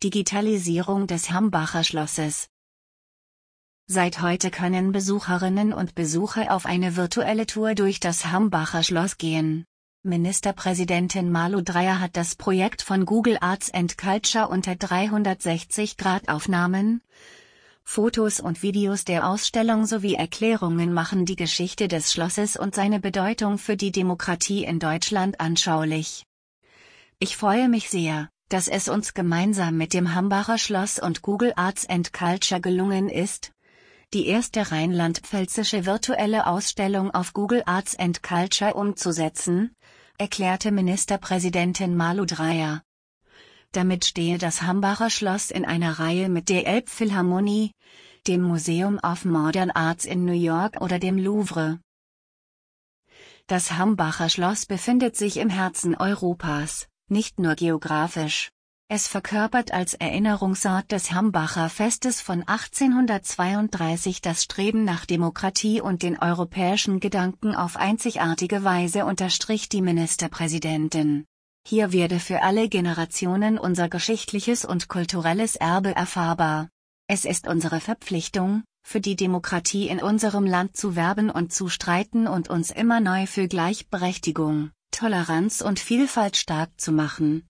Digitalisierung des Hambacher Schlosses. Seit heute können Besucherinnen und Besucher auf eine virtuelle Tour durch das Hambacher Schloss gehen. Ministerpräsidentin Malu Dreyer hat das Projekt von Google Arts and Culture unter 360-Grad-Aufnahmen, Fotos und Videos der Ausstellung sowie Erklärungen machen die Geschichte des Schlosses und seine Bedeutung für die Demokratie in Deutschland anschaulich. Ich freue mich sehr, dass es uns gemeinsam mit dem Hambacher Schloss und Google Arts and Culture gelungen ist, die erste rheinland-pfälzische virtuelle Ausstellung auf Google Arts and Culture umzusetzen, erklärte Ministerpräsidentin Malu Dreyer. Damit stehe das Hambacher Schloss in einer Reihe mit der Elbphilharmonie, dem Museum of Modern Arts in New York oder dem Louvre. Das Hambacher Schloss befindet sich im Herzen Europas, nicht nur geografisch. Es verkörpert als Erinnerungsort des Hambacher Festes von 1832 das Streben nach Demokratie und den europäischen Gedanken auf einzigartige Weise, unterstrich die Ministerpräsidentin. Hier werde für alle Generationen unser geschichtliches und kulturelles Erbe erfahrbar. Es ist unsere Verpflichtung, für die Demokratie in unserem Land zu werben und zu streiten und uns immer neu für Gleichberechtigung, Toleranz und Vielfalt stark zu machen.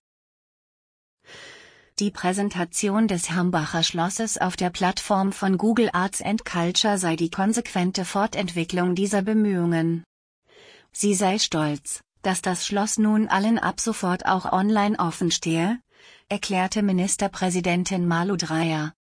Die Präsentation des Hambacher Schlosses auf der Plattform von Google Arts and Culture sei die konsequente Fortentwicklung dieser Bemühungen. Sie sei stolz, dass das Schloss nun allen ab sofort auch online offen stehe, erklärte Ministerpräsidentin Malu Dreyer.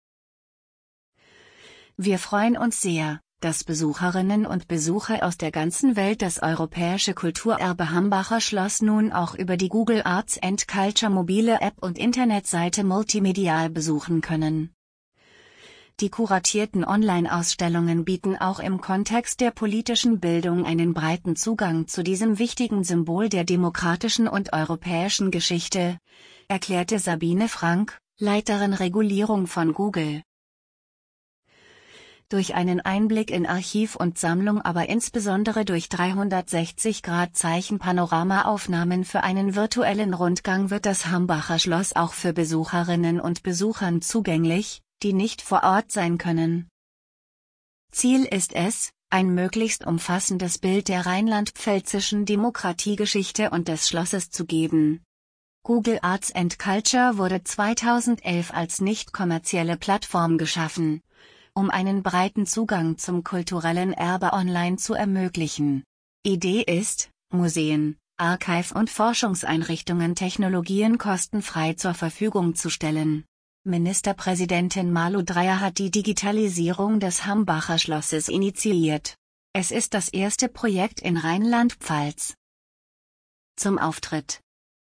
Wir freuen uns sehr, dass Besucherinnen und Besucher aus der ganzen Welt das europäische Kulturerbe Hambacher Schloss nun auch über die Google Arts and Culture mobile App und Internetseite multimedial besuchen können. Die kuratierten Online-Ausstellungen bieten auch im Kontext der politischen Bildung einen breiten Zugang zu diesem wichtigen Symbol der demokratischen und europäischen Geschichte, erklärte Sabine Frank, Leiterin Regulierung von Google. Durch einen Einblick in Archiv und Sammlung, aber insbesondere durch 360-Grad-Panorama-Aufnahmen für einen virtuellen Rundgang wird das Hambacher Schloss auch für Besucherinnen und Besuchern zugänglich, die nicht vor Ort sein können. Ziel ist es, ein möglichst umfassendes Bild der rheinland-pfälzischen Demokratiegeschichte und des Schlosses zu geben. Google Arts and Culture wurde 2011 als nicht-kommerzielle Plattform geschaffen, um einen breiten Zugang zum kulturellen Erbe online zu ermöglichen. Idee ist, Museen, Archive- und Forschungseinrichtungen Technologien kostenfrei zur Verfügung zu stellen. Ministerpräsidentin Malu Dreyer hat die Digitalisierung des Hambacher Schlosses initiiert. Es ist das erste Projekt in Rheinland-Pfalz. Zum Auftritt